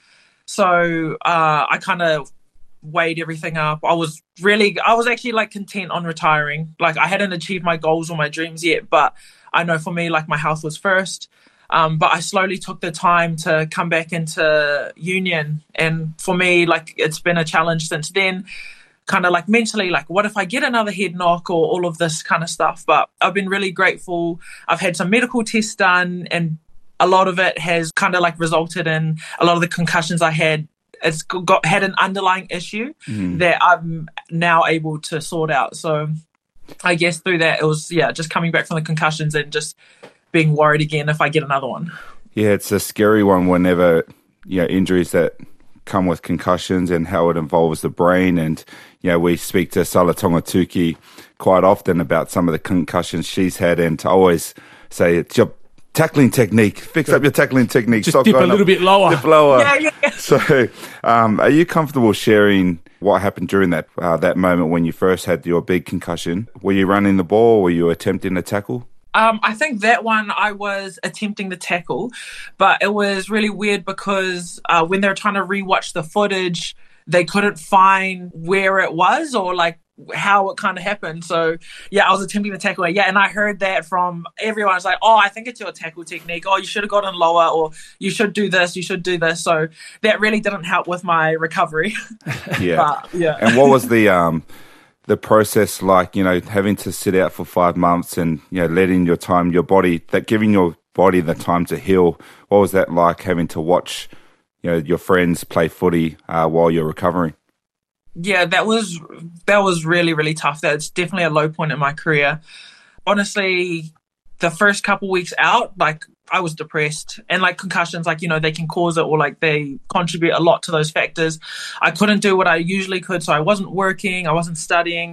So uh, I kind of weighed everything up. I was really, I was actually like content on retiring. Like I hadn't achieved my goals or my dreams yet, but I know for me, like my health was first. Um, but I slowly took the time to come back into union. And for me, like it's been a challenge since then, kind of like mentally, like what if I get another head knock or all of this kind of stuff. But I've been really grateful. I've had some medical tests done, and a lot of it has kind of like resulted in a lot of the concussions I had. It's got had an underlying issue mm. that I'm now able to sort out. So I guess through that, it was, yeah, just coming back from the concussions and just being worried again if I get another one. Yeah, it's a scary one whenever, you know, injuries that come with concussions and how it involves the brain. And, you know, we speak to Sala Tongatuki quite often about some of the concussions she's had, and to always say it's your tackling technique. Fix up your tackling technique. Just Stop dip a little up, bit lower. Dip lower. Yeah, yeah. So um, are you comfortable sharing what happened during that uh, that moment when you first had your big concussion? Were you running the ball? Were you attempting a tackle? Um, I think that one I was attempting the tackle, but it was really weird because uh, when they were trying to rewatch the footage, they couldn't find where it was or like how it kind of happened. So yeah, I was attempting the tackle. Yeah, and I heard that from everyone. It's like, oh, I think it's your tackle technique. Oh, you should have gotten lower, or you should do this, you should do this. So that really didn't help with my recovery. Yeah. But, yeah. And what was the um the process like, you know, having to sit out for five months and, you know, letting your time, your body, that giving your body the time to heal? What was that like, having to watch, you know, your friends play footy uh, while you're recovering? Yeah, that was that was really, really tough. That's definitely a low point in my career. Honestly, the first couple weeks out, like I was depressed, and like concussions, like, you know, they can cause it, or like they contribute a lot to those factors. I couldn't do what I usually could. So I wasn't working. I wasn't studying.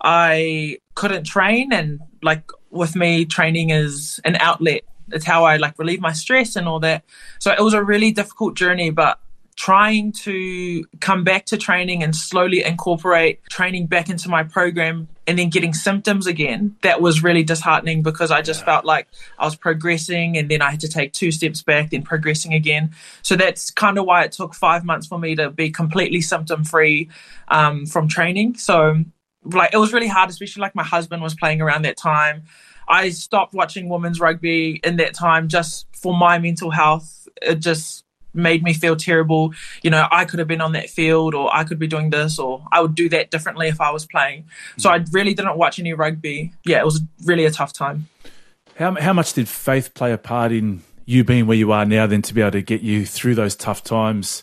I couldn't train. And like with me, training is an outlet. It's how I like relieve my stress and all that. So it was a really difficult journey, but trying to come back to training and slowly incorporate training back into my program and then getting symptoms again, that was really disheartening, because I just yeah. felt like I was progressing and then I had to take two steps back, then progressing again. So that's kind of why it took five months for me to be completely symptom free um, from training. So like it was really hard, especially like my husband was playing around that time. I stopped watching women's rugby in that time just for my mental health. It just made me feel terrible. You know, I could have been on that field, or I could be doing this, or I would do that differently if I was playing. So I really didn't watch any rugby. Yeah, it was really a tough time. How how much did faith play a part in you being where you are now, then, to be able to get you through those tough times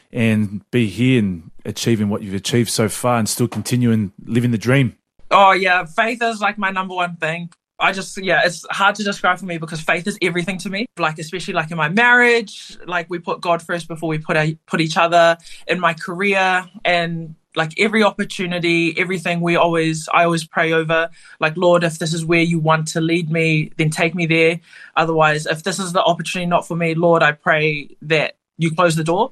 and be here and achieving what you've achieved so far and still continuing living the dream? Oh, yeah, faith is like my number one thing. I just, yeah, it's hard to describe for me because faith is everything to me. Like, especially like in my marriage, like we put God first before we put our, put each other. In my career, and like every opportunity, everything we always, I always pray over, like, Lord, if this is where you want to lead me, then take me there. Otherwise, if this is the opportunity not for me, Lord, I pray that you close the door.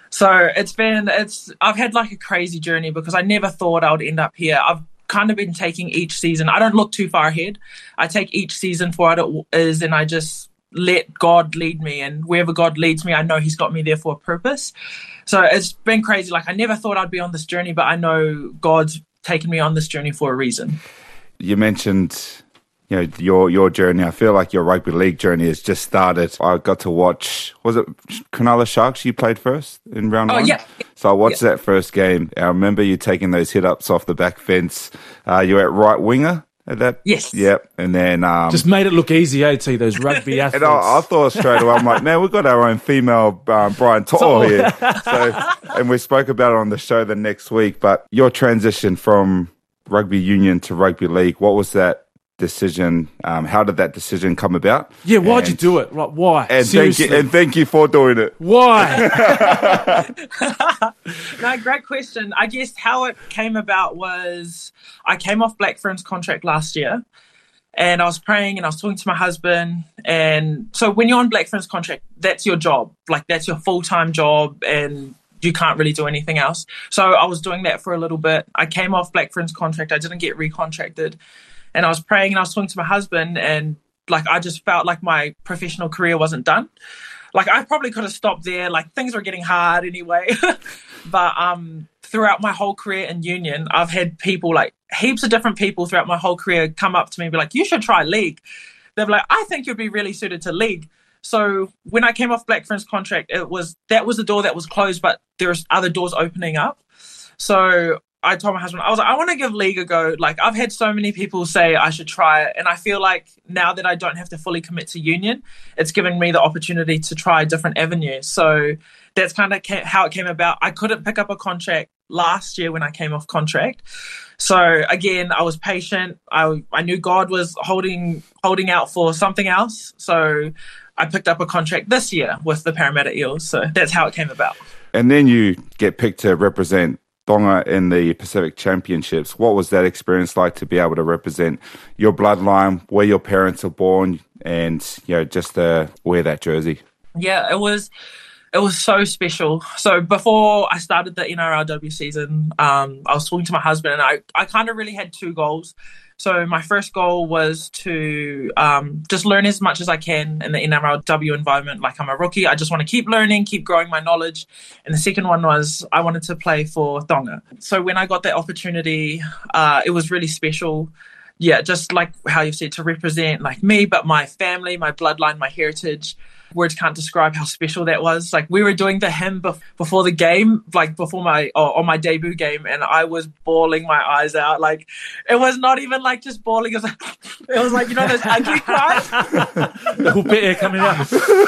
So it's been, it's, I've had like a crazy journey because I never thought I would end up here. I've kind of been taking each season. I don't look too far ahead. I take each season for what it is, and I just let God lead me. And wherever God leads me, I know he's got me there for a purpose. So it's been crazy. Like, I never thought I'd be on this journey, but I know God's taken me on this journey for a reason. You mentioned, you know, your your journey. I feel like your rugby league journey has just started. I got to watch, was it Cronulla Sharks you played first in round oh, one? Yeah. So I watched yeah. that first game. I remember you taking those hit-ups off the back fence. Uh, you were at right winger at that? Yes. Yep. And then... Um, just made it look easy, eh, to those rugby athletes. And I, I thought straight away, I'm like, man, we've got our own female um, Brian To'o here. So, and we spoke about it on the show the next week. But your transition from rugby union to rugby league, what was that decision, um, how did that decision come about? Yeah, why'd and, you do it? Like, why? And Seriously. thank you, and thank you for doing it. Why? No, great question. I guess how it came about was I came off Black Ferns contract last year, and I was praying and I was talking to my husband. And so when you're on Black Ferns contract, that's your job. Like, that's your full-time job, and you can't really do anything else. So I was doing that for a little bit. I came off Black Ferns contract. I didn't get recontracted. And I was praying and I was talking to my husband, and like I just felt like my professional career wasn't done. Like, I probably could have stopped there. Like, things were getting hard anyway. But um, throughout my whole career in union, I've had people, like heaps of different people throughout my whole career, come up to me and be like, you should try league. They're like, I think you'd be really suited to league. So when I came off Black Ferns contract, it was that was the door that was closed, but there's other doors opening up. So I told my husband, I was like, I want to give league a go. Like, I've had so many people say I should try it. And I feel like now that I don't have to fully commit to union, it's giving me the opportunity to try different avenues. So that's kind of how it came about. I couldn't pick up a contract last year when I came off contract. So again, I was patient. I I knew God was holding holding out for something else. So I picked up a contract this year with the Parramatta Eels. So that's how it came about. And then you get picked to represent Tonga in the Pacific Championships. What was that experience like to be able to represent your bloodline, where your parents are born, and you know, just to wear that jersey? Yeah, it was it was so special. So before I started the N R L W season, um, I was talking to my husband, and I, I kind of really had two goals. So my first goal was to um, just learn as much as I can in the N R L W environment. Like, I'm a rookie. I just want to keep learning, keep growing my knowledge. And the second one was I wanted to play for Tonga. So when I got that opportunity, uh, it was really special. Yeah, just like how you said, to represent like me, but my family, my bloodline, my heritage. Words can't describe how special that was. Like, we were doing the hymn bef- before the game, like before my, or on my debut game, and I was bawling my eyes out. Like, it was not even like just bawling. It was like, it was like, you know, those ugly cries. The whole bit air coming out.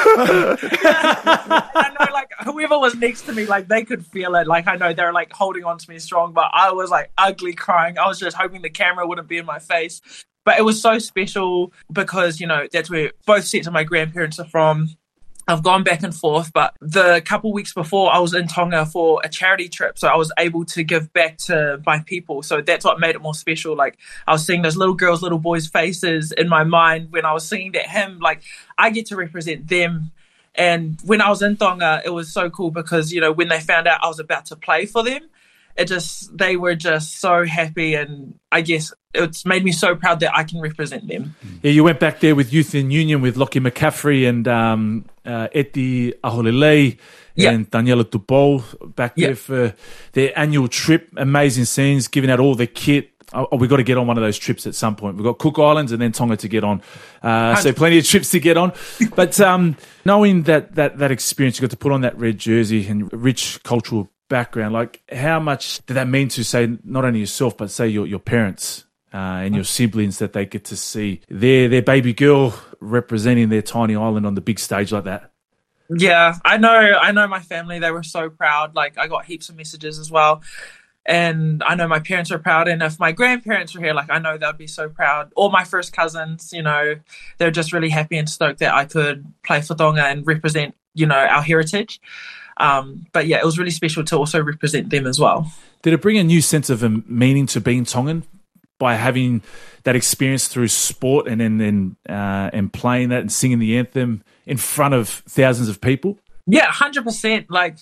Yeah. I know, like, whoever was next to me, like, they could feel it. Like, I know they were like holding on to me strong, but I was like ugly crying. I was just hoping the camera wouldn't be in my face. But it was so special because, you know, that's where both sets of my grandparents are from. I've gone back and forth, but the couple weeks before, I was in Tonga for a charity trip, so I was able to give back to my people. So that's what made it more special. Like, I was seeing those little girls, little boys' faces in my mind when I was singing that hymn. Like, I get to represent them. And when I was in Tonga, it was so cool because, you know, when they found out I was about to play for them, it just, they were just so happy, and I guess it's made me so proud that I can represent them. Yeah, you went back there with Youth in Union with Lockie McCaffrey and um, uh, Eti Aholelei yeah. and Daniela Tupou back yeah. there for their annual trip. Amazing scenes, giving out all the kit. Oh, we've got to get on one of those trips at some point. We've got Cook Islands and then Tonga to get on. Uh, so plenty of trips to get on. But um, knowing that, that that experience, you got to put on that red jersey and rich cultural background, like, how much did that mean to, say, not only yourself, but say your, your parents uh, and your siblings, that they get to see their, their baby girl representing their tiny island on the big stage like that? Yeah, I know. I know my family, they were so proud. Like, I got heaps of messages as well. And I know my parents are proud. And if my grandparents were here, like, I know they'd be so proud. All my first cousins, you know, they're just really happy and stoked that I could play for Tonga and represent, you know, our heritage. Um, but yeah, it was really special to also represent them as well. Did it bring a new sense of um, meaning to being Tongan by having that experience through sport and then and, uh, and playing that and singing the anthem in front of thousands of people? Yeah, one hundred percent. Like,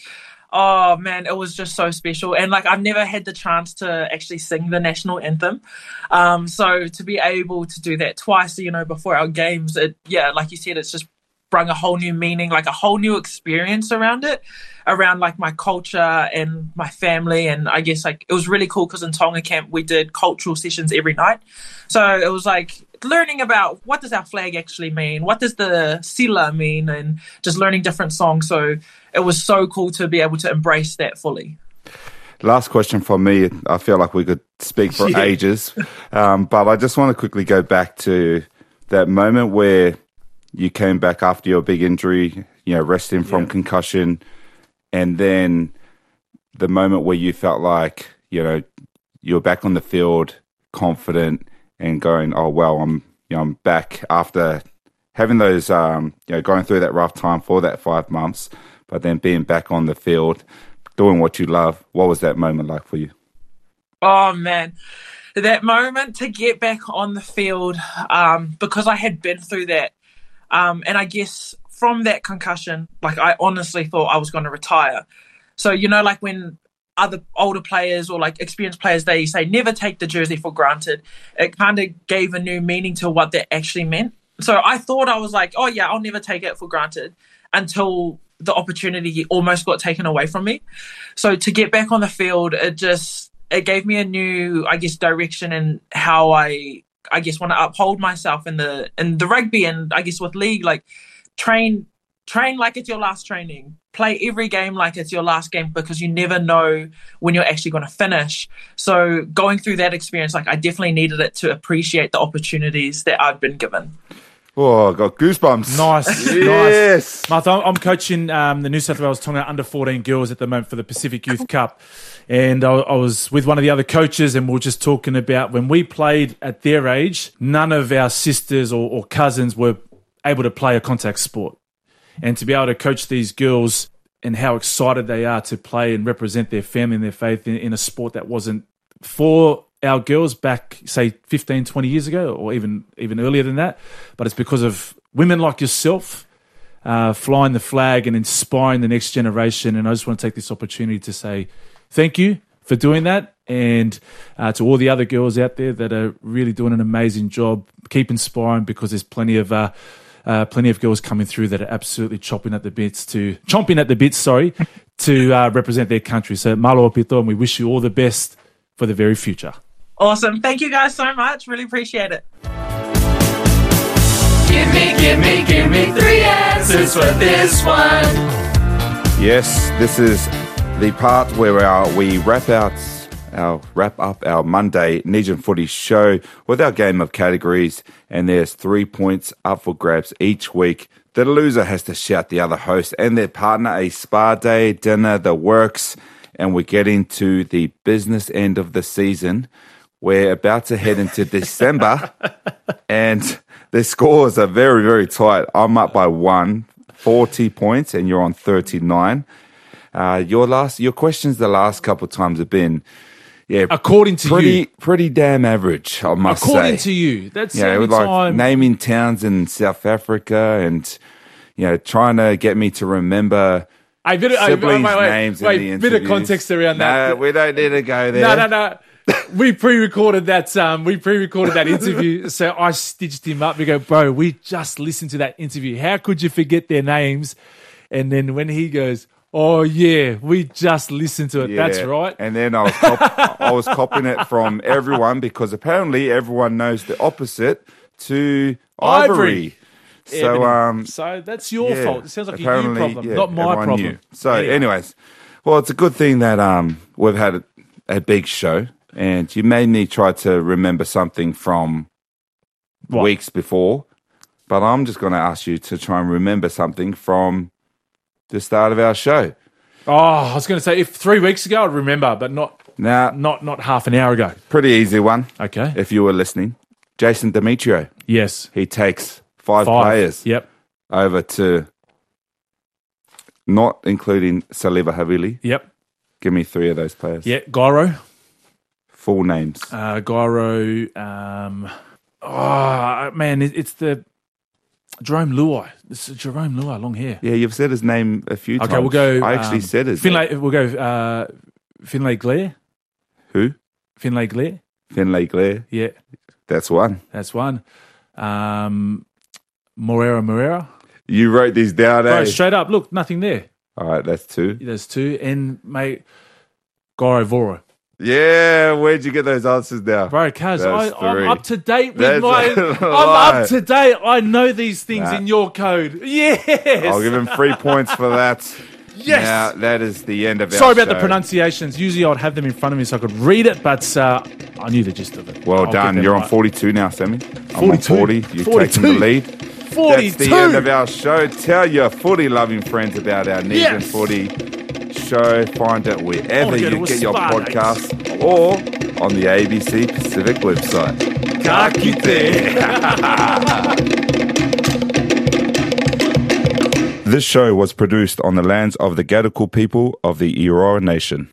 oh man, it was just so special. And like, I've never had the chance to actually sing the national anthem. Um, so to be able to do that twice, you know, before our games, it, yeah, like you said, it's just brought a whole new meaning, like a whole new experience around it, around like my culture and my family. And I guess like it was really cool because in Tonga camp, we did cultural sessions every night. So it was like learning about what does our flag actually mean? What does the sila mean? And just learning different songs. So it was so cool to be able to embrace that fully. Last question from me. I feel like we could speak for yeah. ages. Um, but I just want to quickly go back to that moment where you came back after your big injury, you know, resting from yeah. concussion, and then the moment where you felt like, you know, you were back on the field, confident, and going, oh, well, I'm, you know, I'm back after having those, um, you know, going through that rough time for that five months, but then being back on the field, doing what you love. What was that moment like for you? Oh, man. That moment to get back on the field, um, because I had been through that. Um, and I guess from that concussion, like I honestly thought I was going to retire. So, you know, like when other older players or like experienced players, they say never take the jersey for granted. It kind of gave a new meaning to what that actually meant. So I thought I was like, oh yeah, I'll never take it for granted until the opportunity almost got taken away from me. So to get back on the field, it just, it gave me a new, I guess, direction in how I, I guess, want to uphold myself in the in the rugby and I guess with league, like train, train like it's your last training. Play every game like it's your last game because you never know when you're actually going to finish. So going through that experience, like I definitely needed it to appreciate the opportunities that I've been given. Oh, I got goosebumps. Nice. Yes. Nice. Martha, I'm coaching um, the New South Wales Tonga under fourteen girls at the moment for the Pacific Youth Cup. And I, I was with one of the other coaches and we were just talking about when we played at their age, none of our sisters or, or cousins were able to play a contact sport. And to be able to coach these girls and how excited they are to play and represent their family and their faith in, in a sport that wasn't for our girls back, say, fifteen, twenty years ago or even, even earlier than that. But it's because of women like yourself uh, flying the flag and inspiring the next generation. And I just want to take this opportunity to say thank you for doing that. And uh, to all the other girls out there that are really doing an amazing job, keep inspiring because there's plenty of... Uh, Uh, plenty of girls coming through that are absolutely chopping at the bits to chomping at the bits, sorry, to uh, represent their country. So malo pito, and we wish you all the best for the very future. Awesome. Thank you guys so much. Really appreciate it. Give me, give me, give me three answers for this one. Yes, this is the part where our, we wrap out our wrap up our Monday Nesian Footy show with our game of categories, and there's three points up for grabs each week. The loser has to shout the other host and their partner a spa day, dinner, the works, and we get into the business end of the season. We're about to head into December, and the scores are very, very tight. I'm up by one, forty points, and you're on thirty-nine. Uh, your last, your questions the last couple of times have been, yeah, according to pretty, you, pretty damn average, I must according say. According to you, that's yeah, the with like time. naming towns in South Africa, and you know, trying to get me to remember I bit of, siblings' I, wait, wait, names wait, in the wait, interviews. Bit of context around no, that. No, we don't need to go there. No, no, no. we pre-recorded that. Um, we pre-recorded that interview, so I stitched him up. We go, bro, we just listened to that interview. How could you forget their names? And then when he goes, oh yeah, we just listened to it. Yeah. That's right. And then I was cop- I was copying it from everyone because apparently everyone knows the opposite to Ivory. Ivory. So um, so that's your yeah, fault. It sounds like a you problem, yeah, not my problem. Knew. So, anyway. anyways, well, it's a good thing that um we've had a, a big show, and you made me try to remember something from what? weeks before, but I'm just going to ask you to try and remember something from the start of our show. Oh, I was going to say if three weeks ago I'd remember, but not now, not not half an hour ago. Pretty easy one. Okay, if you were listening, Jason Demetrio. Yes, he takes five, five. players. Yep, over to not including Saliva Havili. Yep, give me three of those players. Yeah, Gyro. Full names. Uh, Gyro. Um, oh man, it, it's the. Jerome Luai. This is Jerome Luai, long hair. Yeah, you've said his name a few okay, times. Okay, we'll go. I actually um, said his Finlay, name. We'll go uh, Finlay Glare. Who? Finlay Glare. Finlay Glare. Yeah. That's one. That's one. Um, Moreira Moreira. You wrote these down, eh? Bro, straight up. Look, nothing there. All right, that's two. There's two. And, mate, Gyro Voro. Yeah, where'd you get those answers now? Bro, Kaz, I, I'm up to date with That's my... I'm up to date. I know these things nah. in your code. Yes! I'll give him three points for that. Yes! Now, that is the end of our Sorry about show. the pronunciations. Usually I'd have them in front of me so I could read it, but uh, I knew the gist of it. Well I'll done. You're right. on forty-two now, Sammy. forty-two. I'm on forty. You've forty-two. taken the lead. forty-two. That's the end of our show. Tell your footy-loving friends about our Nesian yes. Footy show. Find it wherever oh, you get your podcasts or on the A B C Pacific website. Ka kite. This show was produced on the lands of the Gadigal people of the Eora Nation.